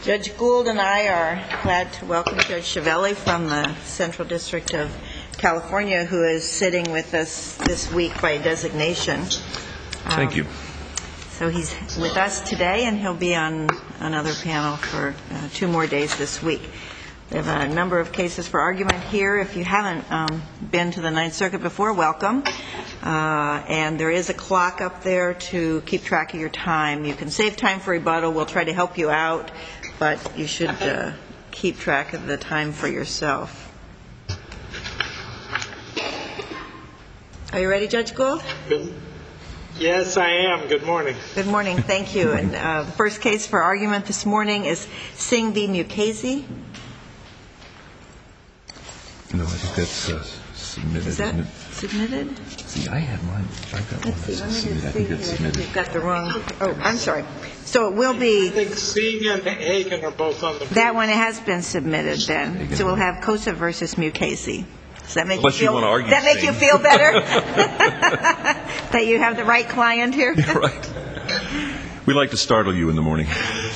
Judge Gould and I are glad to welcome Judge Chiavelli from the Central District of California, who is sitting with us this week by designation. Thank you. So he's with us today, and he'll be on another panel for 2 more days this week. We have a number of cases for argument here. If you haven't been to the Ninth Circuit before, welcome. And there is a clock up there to keep track of your time. You can save time for rebuttal. We'll try to help you out, but you should keep track of the time for yourself. Are you ready, Judge Gould? Yes, I am. Good morning. Good morning. Thank you. And the first case for argument this morning is Singh v. Mukasey. No, I think that's submitted. Is that submitted? See, I had mine. I've got one that's submitted. I think it's submitted. You've got the wrong. Oh, I'm sorry. So it will be. I think Singh and Hagan are both on the. That one has been submitted then. So we'll have Kosa versus Mukasey. Does that make Unless you want to argue. That make you feel better? That you have the right client here? Yeah, right. We like to startle you in the morning.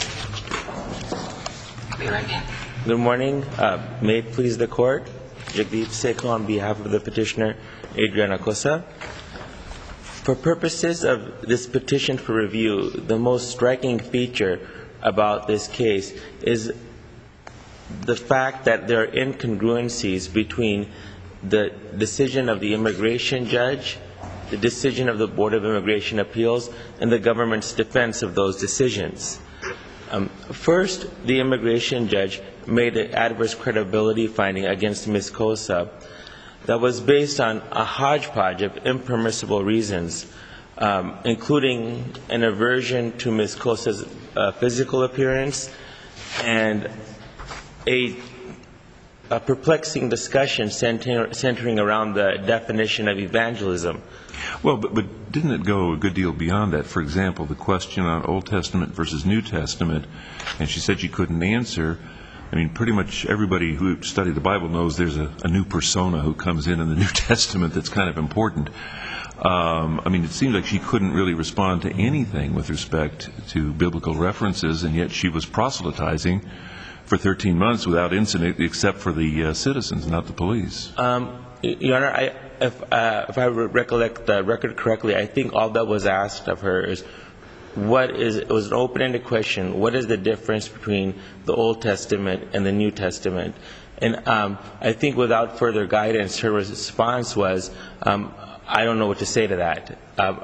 Good morning. May it please the court. Jagdeep Sekho on behalf of the petitioner Adriana Kosa. For purposes of this petition for review, the most striking feature about this case is the fact that there are incongruencies between the decision of the immigration judge, the decision of the Board of Immigration Appeals, and the government's defense of those decisions. First, the immigration judge made an adverse credibility finding against Ms. Kosa that was based on a hodgepodge of impermissible reasons, including an aversion to Ms. Kosa's physical appearance and a perplexing discussion centering around the definition of evangelism. Well, but didn't it go a good deal beyond that? For example, the question on Old Testament versus New Testament, and she said she couldn't answer. I mean, pretty much everybody who studied the Bible knows there's a new persona who comes in the New Testament that's kind of important. I mean, it seems like she couldn't really respond to anything with respect to biblical references, and yet she was proselytizing for 13 months without incident except for the citizens, not the police. Your Honor, if I recollect the record correctly, I think all that was asked of her is, it was an open-ended question, what is the difference between the Old Testament and the New Testament? And I think without further guidance, her response was, I don't know what to say to that.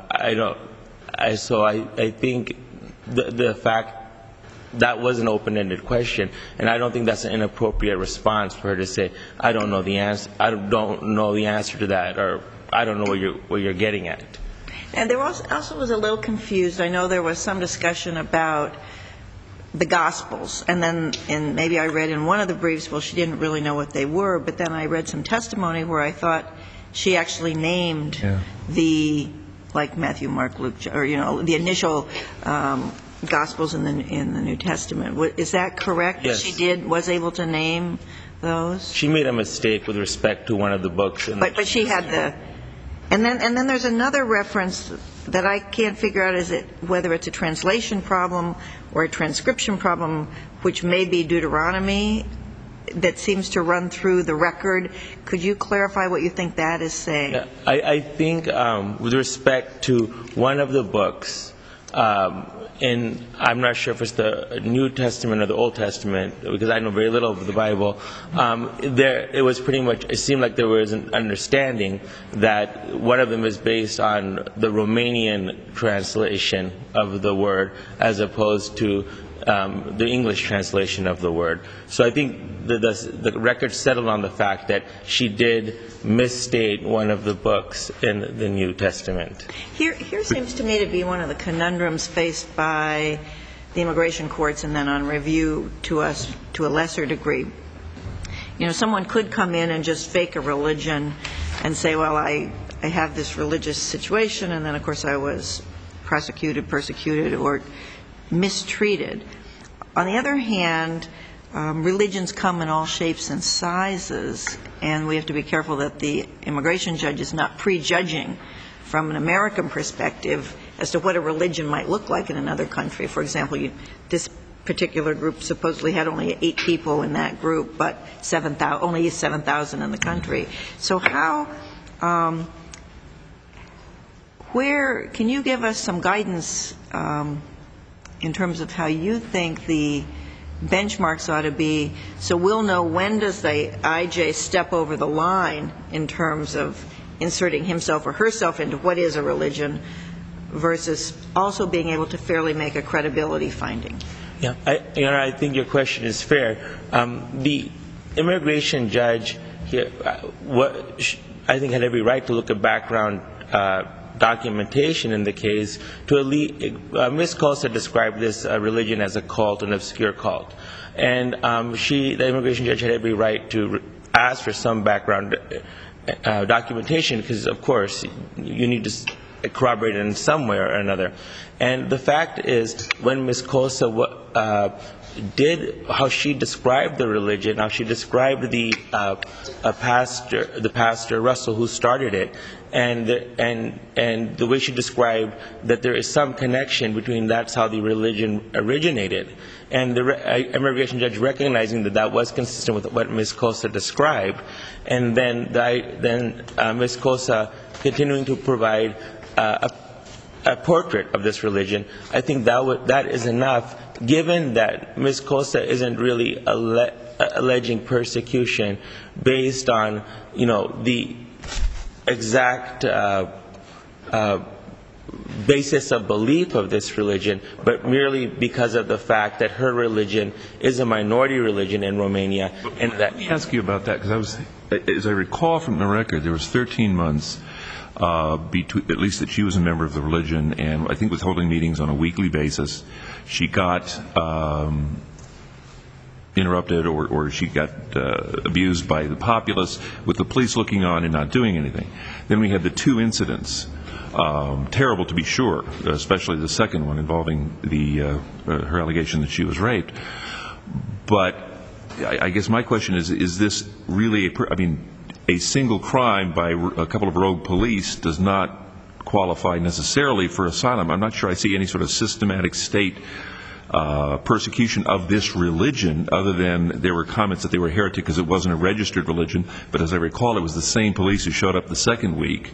So I think the fact that was an open-ended question, and I don't think that's an inappropriate response for her to say, I don't know the answer. I don't know the answer to that, or I don't know what you're getting at. And there also was a little confused. I know there was some discussion about the Gospels, and then maybe I read in one of the briefs, well, she didn't really know what they were, but then I read some testimony where I thought she actually named the, like Matthew, Mark, Luke, or the initial Gospels in the New Testament. Is that correct? Yes. She was able to name those? She made a mistake with respect to one of the books. But she had the... And then there's another reference that I can't figure out whether it's a translation problem or a transcription problem, which may be Deuteronomy, that seems to run through the record. Could you clarify what you think that is saying? Yeah, I think with respect to one of the books, and I'm not sure if it's the New Testament or the Old Testament, because I know very little of the Bible, it seemed like there was an understanding that one of them is based on the Romanian translation of the word as opposed to the English translation of the word. So I think the record settled on the fact that she did misstate one of the books in the New Testament. Here seems to me to be one of the conundrums faced by the immigration courts and then on review to us to a lesser degree. Someone could come in and just fake a religion and say, well, I have this religious situation, and then, of course, I was prosecuted, persecuted, or mistreated. On the other hand, religions come in all shapes and sizes, and we have to be careful that the immigration judge is not prejudging from an American perspective as to what a religion might look like in another country. For example, this particular group supposedly had only 8 people in that group, but only 7,000 in the country. So how, can you give us some guidance in terms of how you think the benchmarks ought to be, so we'll know when does the IJ step over the line in terms of inserting himself or herself into what is a religion versus also being able to fairly make a credibility finding? Yeah, I think your question is fair. The immigration judge here, I think had every right to look at background documentation in the case. Ms. Kosa described this religion as a cult, an obscure cult, and the immigration judge had every right to ask for some background documentation because, of course, you need to corroborate it in some way or another. And the fact is, when Ms. Kosa did how she described the religion, how she described the pastor Russell who started it, and the way she described that there is some connection between that's how the religion originated, and the immigration judge recognizing that was consistent with what Ms. Kosa described, and then Ms. Kosa continuing to provide a portrait of this religion, I think that is enough, given that Ms. Kosa isn't really alleging persecution based on, the exact basis of belief of this religion, but merely because of the fact that her religion is a minority religion in Romania. And let me ask you about that, because as I recall from the record, there was 13 months between, at least that she was a member of the religion, and I think was holding meetings on a weekly basis. She got interrupted or she got abused by the populace, with the police looking on and not doing anything. Then we had the 2 incidents, terrible to be sure, especially the second one involving her allegation that she was raped. But I guess my question is this really a single crime by a couple of rogue police does not qualify necessarily for asylum. I'm not sure I see any sort of systematic state persecution of this religion, other than there were comments that they were heretic because it wasn't a registered religion. But as I recall, it was the same police who showed up the second week.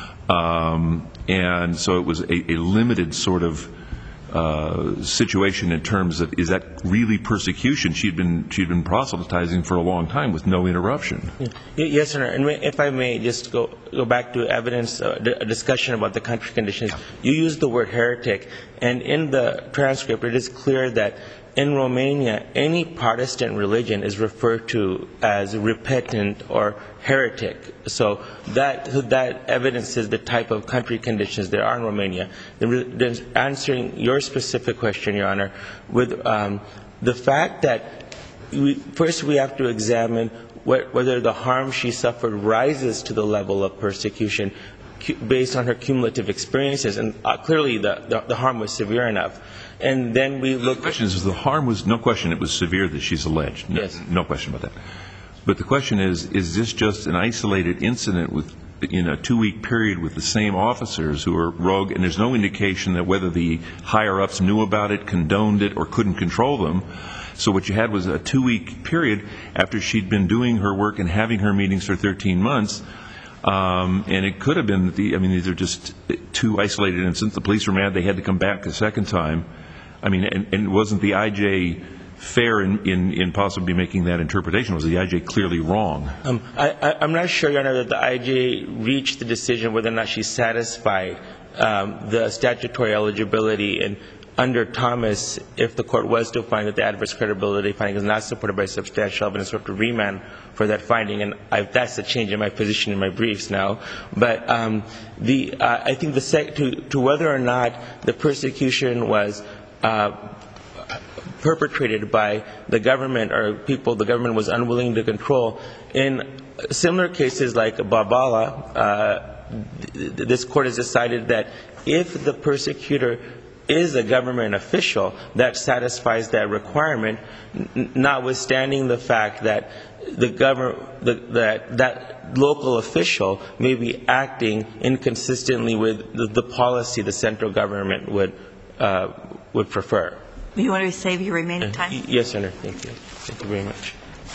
And so it was a limited sort of situation in terms of, is that really persecution? She'd been proselytizing for a long time with no interruption. Yes, sir. And if I may just go back to evidence, a discussion about the country conditions. You used the word heretic, and in the transcript it is clear that in Romania, any Protestant religion is referred to as repentant or heretic. So that evidences the type of country conditions there are in Romania. Answering your specific question, Your Honor, with the fact that first we have to examine whether the harm she suffered rises to the level of persecution based on her cumulative experiences, and clearly the harm was severe enough. And then we look. The question is, the harm was, no question, it was severe that she's alleged. Yes. No question about that. But the question is this just an isolated incident in a 2-week period with the same officers who are rogue, and there's no indication that whether the higher-ups knew about it, condoned it, or couldn't control them. So what you had was a 2-week period after she'd been doing her work and having her meetings for 13 months. And it could have been, these are just 2 isolated incidents. The police were mad. They had to come back a second time. And wasn't the IJ fair in possibly making that interpretation? Was the IJ clearly wrong? I'm not sure, Your Honor, that the IJ reached the decision whether or not she satisfied the statutory eligibility. And under Thomas, if the court was to find that the adverse credibility finding is not supported by substantial evidence, we have to remand for that finding. And that's a change in my position in my briefs now. But I think to whether or not the persecution was perpetrated by the government or people the government was unwilling to control, in similar cases like Babala, this court has decided that if the persecutor is a government official, that satisfies that requirement, notwithstanding the fact that that local official may be acting inconsistently with the policy the central government would prefer. You want to save your remaining time? Yes, Your Honor. Thank you. Thank you very much.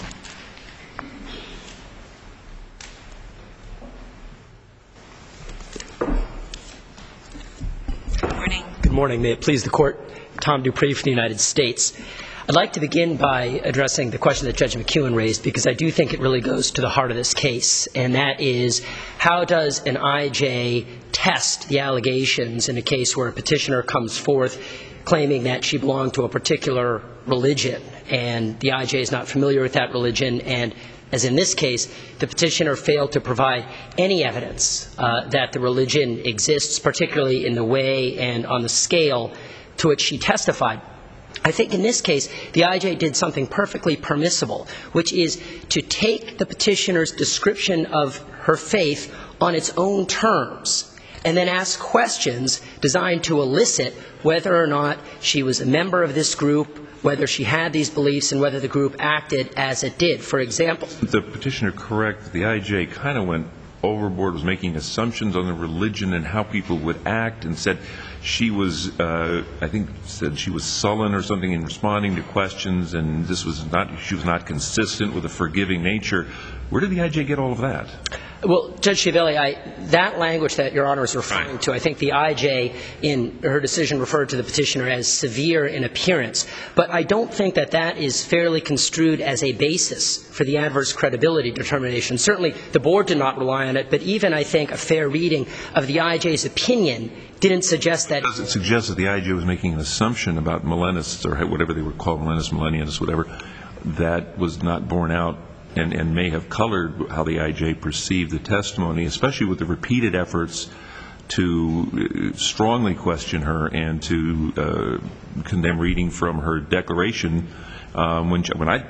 Good morning. Good morning. May it please the Court. Tom Dupree from the United States. I'd like to begin by addressing the question that Judge McEwen raised, because I do think it really goes to the heart of this case, and that is, how does an IJ test the allegations in a case where a petitioner comes forth claiming that she belonged to a particular religion, and the IJ is not familiar with that religion, and as in this case, the petitioner failed to provide any evidence that the religion exists, particularly in the way and on the scale to which she testified. I think in this case, the IJ did something perfectly permissible, which is to take the petitioner's description of her faith on its own terms and then ask questions designed to elicit whether or not she was a member of this group, whether she had these beliefs, and whether the group acted as it did. For example, the petitioner correct, the IJ kind of went overboard, was making assumptions on the religion and how people would act, and said she was, I think, said she was sullen or something in responding to questions, and she was not consistent with a forgiving nature. Where did the IJ get all of that? Well, Judge Schiavelli, that language that Your Honor is referring to, I think the IJ in her decision referred to the petitioner as severe in appearance. But I don't think that that is fairly construed as a basis for the adverse credibility determination. Certainly, the Board did not rely on it, but even, I think, a fair reading of the IJ's opinion didn't suggest that. Does it suggest that the IJ was making an assumption about Millennists, or whatever they were called, Millennials, whatever, that was not borne out and may have colored how the IJ perceived the testimony, especially with the repeated efforts to strongly question her and to condemn reading from her declaration? As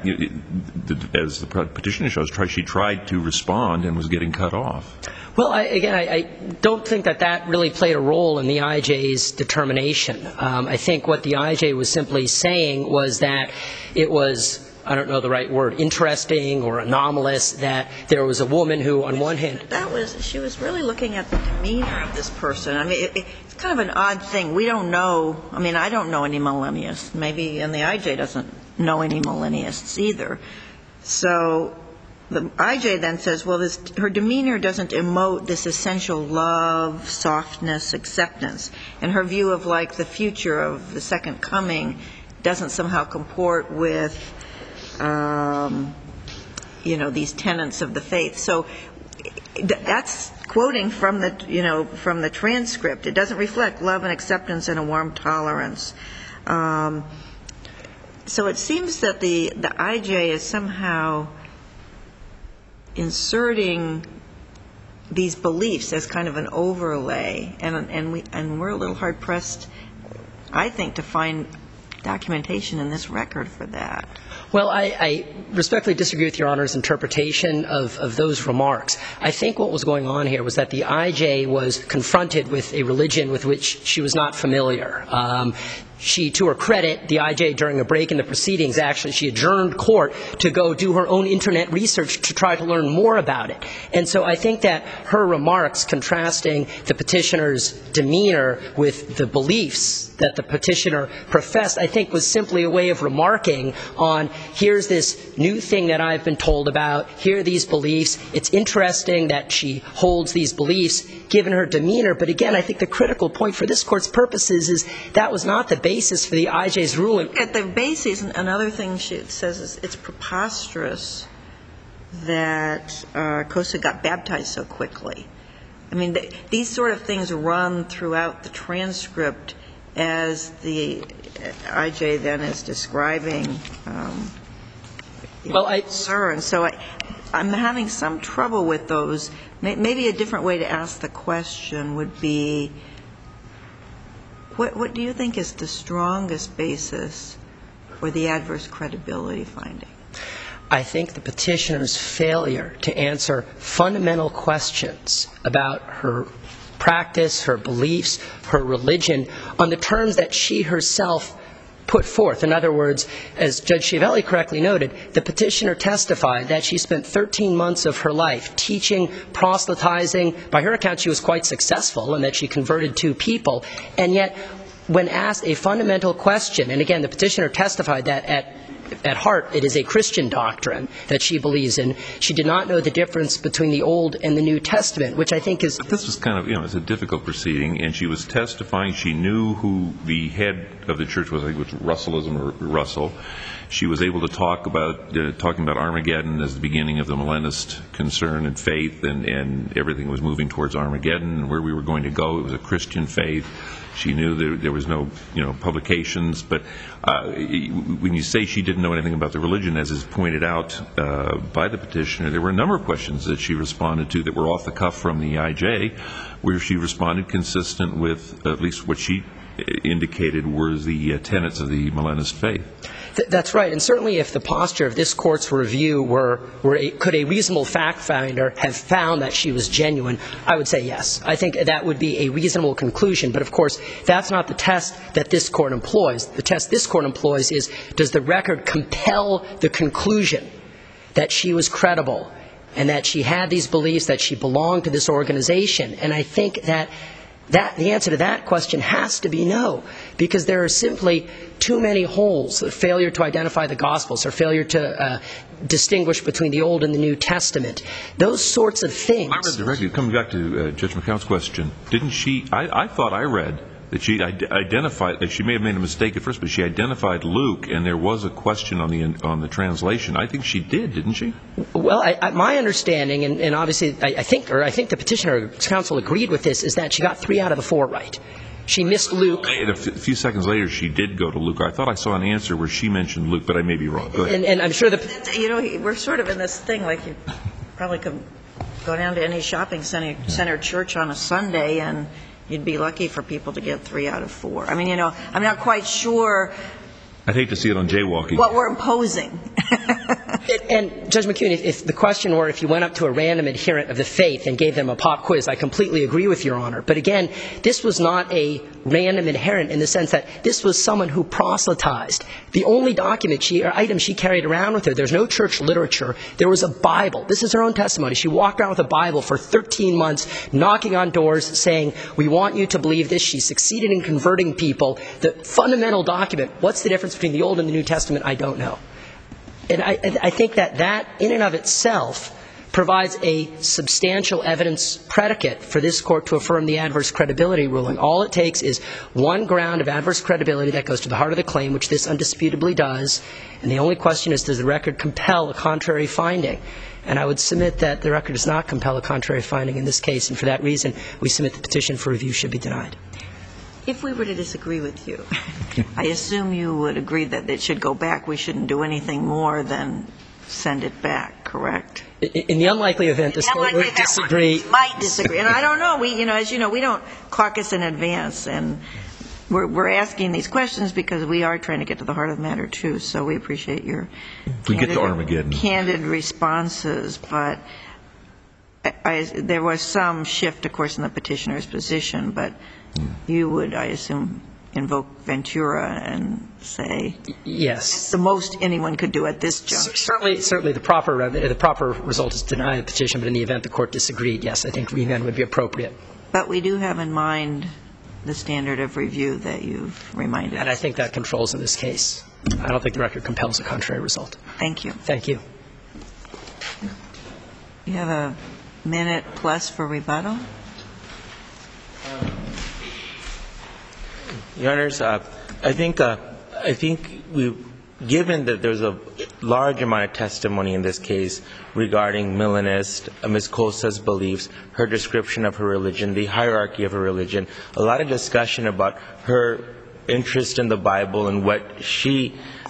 the petitioner shows, she tried to respond and was getting cut off. Well, I don't think that that really played a role in the IJ's determination. I think what the IJ was simply saying was that it was, I don't know the right word, interesting or anomalous that there was a woman who, on one hand, she was really looking at the demeanor of this person. I mean, it's kind of an odd thing. We don't know. I mean, I don't know any millennials. Maybe, and the IJ doesn't know any millennials either. So the IJ then says, well, her demeanor doesn't emote this essential love, softness, acceptance. And her view of, like, the future of the second coming doesn't somehow comport with, these tenets of the faith. So that's quoting from the transcript. It doesn't reflect love and acceptance and a warm tolerance. So it seems that the IJ is somehow inserting these beliefs as kind of an overlay, and we're a little hard pressed, I think, to find documentation in this record for that. Well, I respectfully disagree with Your Honor's interpretation of those remarks. I think what was going on here was that the IJ was confronted with a religion with which she was not familiar. She, to her credit, the IJ, during a break in the proceedings, actually, she adjourned court to go do her own internet research to try to learn more about it. And so I think that her remarks contrasting the petitioner's demeanor with the beliefs that the petitioner professed, I think was simply a way of remarking on, here's this new thing that I've been told about, here are these beliefs, it's interesting that she holds these beliefs, given her demeanor. But again, I think the critical point for this Court's purposes is that was not the basis for the IJ's ruling. At the basis, another thing she says is it's preposterous that Kosa got baptized so quickly. I mean, these sort of things run throughout the transcript as the IJ then is describing concern. So I'm having some trouble with those. Maybe a different way to ask the question would be, what do you think is the strongest basis for the adverse credibility finding? I think the petitioner's failure to answer fundamental questions about her practice, her beliefs, her religion, on the terms that she herself put forth. In other words, as Judge Schiavelli correctly noted, the petitioner testified that she spent 13 months of her life teaching, proselytizing. By her account, she was quite successful in that she converted 2 people. And yet, when asked a fundamental question, and again, the petitioner testified that at heart it is a Christian doctrine that she believes in, she did not know the difference between the Old and the New Testament, which I think is... But this was kind of, it's a difficult proceeding, and she was testifying. She knew who the head of the church was. I think it was Russellism or Russell. She was able to talk about talking about Armageddon as the beginning of the Millenist concern and faith, and everything was moving towards Armageddon and where we were going to go. It was a Christian faith. She knew there was no, publications. But when you say she didn't know anything about the religion, as is pointed out by the petitioner, there were a number of questions that she responded to that were off the cuff from the IJ, where she responded consistent with at least what she indicated were the tenets of the Millenist faith. That's right, and certainly if the posture of this court's review could a reasonable fact finder have found that she was genuine, I would say yes. I think that would be a reasonable conclusion, but of course that's not the test that this court employs. The test this court employs is, does the record compel the conclusion that she was credible and that she had these beliefs, that she belonged to this organization? And I think that the answer to that question has to be no, because there are simply too many holes, failure to identify the Gospels or failure to distinguish between the Old and the New Testament. Those sorts of things. I read the record. Coming back to Judge McCown's question, didn't she, I thought I read that she identified, that she may have made a mistake at first, but she identified Luke, and there was a question on the translation. I think she did, didn't she? Well, my understanding, and obviously I think the petitioner's counsel agreed with this, is that she got 3 out of the 4 right. She missed Luke. And a few seconds later, she did go to Luke. I thought I saw an answer where she mentioned Luke, but I may be wrong. Go ahead. And I'm sure we're sort of in this thing, like you probably could go down to any shopping center church on a Sunday and you'd be lucky for people to get 3 out of 4. I mean, I'm not quite sure. I'd hate to see it on jaywalking. What we're imposing. And Judge McKeown, if the question were if you went up to a random adherent of the faith and gave them a pop quiz, I completely agree with Your Honor. But again, this was not a random adherent in the sense that this was someone who proselytized. The only item she carried around with her, there's no church literature. There was a Bible. This is her own testimony. She walked around with a Bible for 13 months, knocking on doors, saying, we want you to believe this. She succeeded in converting people. The fundamental document, what's the difference between the Old and the New Testament? I don't know. And I think that in and of itself provides a substantial evidence predicate for this court to affirm the adverse credibility ruling. All it takes is one ground of adverse credibility that goes to the heart of the claim, which this undisputably does. And the only question is, does the record compel a contrary finding? And I would submit that the record does not compel a contrary finding in this case. And for that reason, we submit the petition for review should be denied. If we were to disagree with you, I assume you would agree that it should go back. We shouldn't do anything more than send it back, correct? In the unlikely event this court would disagree. Might disagree. And I don't know. As you know, we don't caucus in advance. And we're asking these questions because we are trying to get to the heart of the matter, too. So we appreciate your candid responses. But there was some shift, of course, in the petitioner's position. But you would, I assume, invoke Ventura and say, yes, the most anyone could do at this juncture. Certainly the proper result is to deny the petition, but in the event the court disagreed, yes, I think remand would be appropriate. But we do have in mind the standard of review that you've reminded us. And I think that controls in this case. I don't think the record compels a contrary result. Thank you. Thank you. You have a minute plus for rebuttal. Your Honors, I think given that there's a large amount of testimony in this case regarding Millenist, Ms. Cosa's beliefs, her description of her religion, the hierarchy of her religion, a lot of discussion about her interest in the Bible and what she,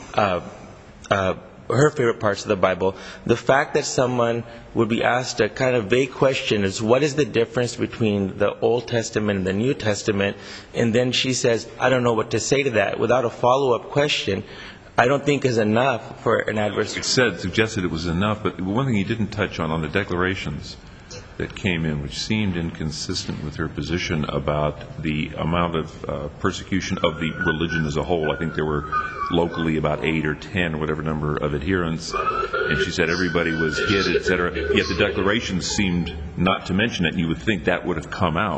her favorite parts of the Bible, the fact that someone would be asked a kind of vague question is, what is the difference between the Old Testament and the New Testament? And then she says, I don't know what to say to that, without a follow-up question, I don't think is enough for an adverse. Suggested it was enough, but one thing he didn't touch on the declarations that came in, which seemed inconsistent with her position about the amount of persecution of the religion as a whole. I think there were locally about 8 or 10, whatever number of adherents, and she said everybody was hit, etc. Yet the declarations seemed not to mention it, and you would think that would have come out.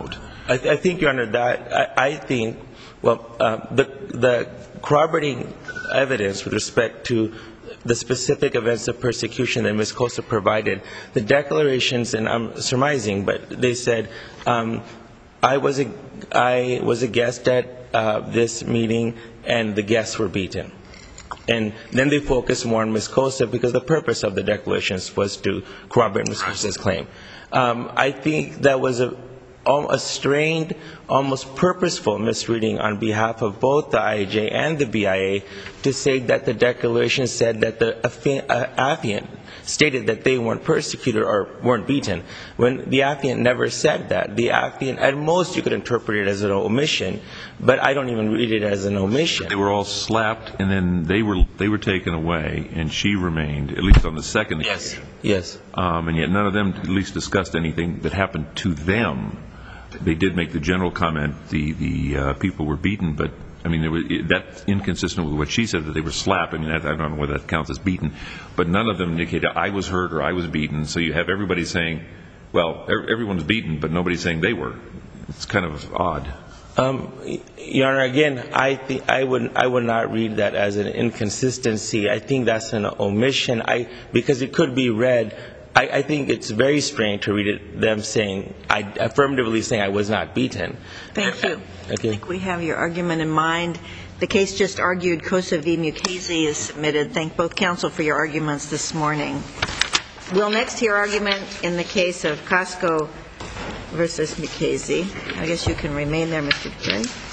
I think, Your Honor, that I think, well, the corroborating evidence with respect to the specific events of persecution that Ms. Kosa provided, the declarations, and I'm surmising, but they said, I was a guest at this meeting and the guests were beaten. And then they focused more on Ms. Kosa because the purpose of the declarations was to corroborate Ms. Kosa's claim. I think that was a strained, almost purposeful misreading on behalf of both the IJ and the BIA to say that the declaration said that the affiant stated that they weren't persecuted or weren't beaten, when the affiant never said that. The affiant, at most you could interpret it as an omission, but I don't even read it as an omission. They were all slapped, and then they were taken away, and she remained, at least on the second occasion. Yes. And yet none of them at least discussed anything that happened to them. They did make the general comment the people were beaten, but I mean that's inconsistent with what she said, that they were slapped. I mean I don't know whether that counts as beaten, but none of them indicated I was hurt or I was beaten. So you have everybody saying, well, everyone's beaten, but nobody's saying they were. It's kind of odd. Your Honor, again, I would not read that as an inconsistency. I think that's an omission. Because it could be read. I think it's very strange to read it, them saying, affirmatively saying I was not beaten. Thank you. I think we have your argument in mind. The case just argued, Kosa v. Mukasey, is submitted. Thank both counsel for your arguments this morning. We'll next hear argument in the case of Costco v. Mukasey. I guess you can remain there, Mr. Duprey.